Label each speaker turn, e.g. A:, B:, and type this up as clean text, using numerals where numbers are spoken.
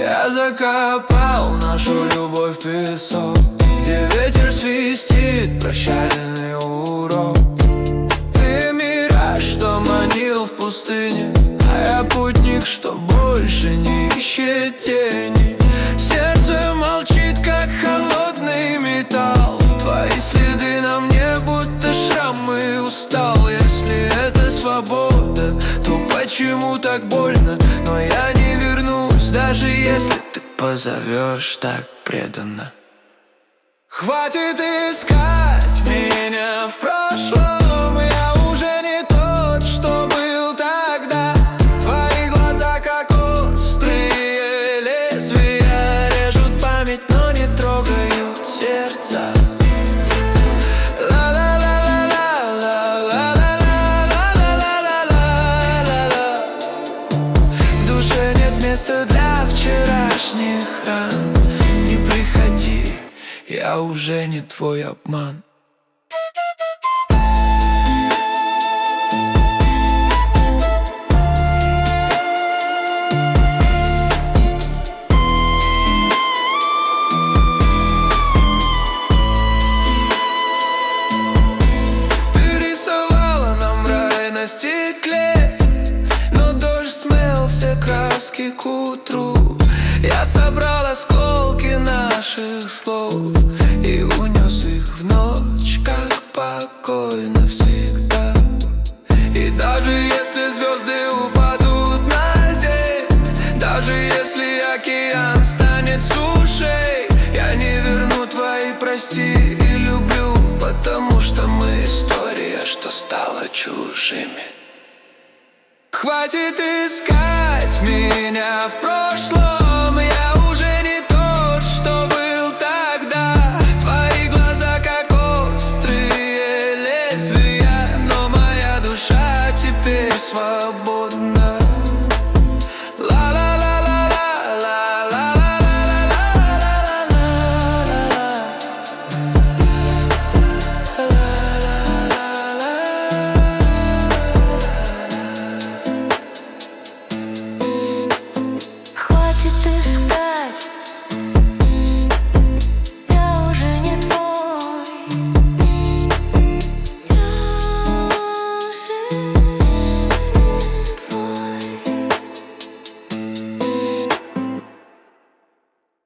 A: Я закопал нашу любовь в песок, где ветер свистит прощальный урок. Ты мираж, что манил в пустыне, а я путник, что больше не ищет тени. Сердце молчит, как холодный металл. Твои следы на мне, будто шрамы. Устал, если это свобода, то почему так больно? Но я не вернусь, даже если ты позовешь так преданно. Хватит искать меня в прошлом, я уже не тот, что был тогда. Твои глаза, как острые лезвия, режут память, но не трогают сердца. В душе нет места для вчерашних ран. Не приходи, я уже не твой обман. Ты рисовала нам рай на стекле, но дождь смыл все краски к утру. Я собрал осколки наших слов и унес их в ночь, как покой навсегда. И даже если звезды упадут на землю, даже если океан станет сушей, я не верну твои прости и люблю, потому что мы история, что стала чужими. Хватит искать меня в прошлом,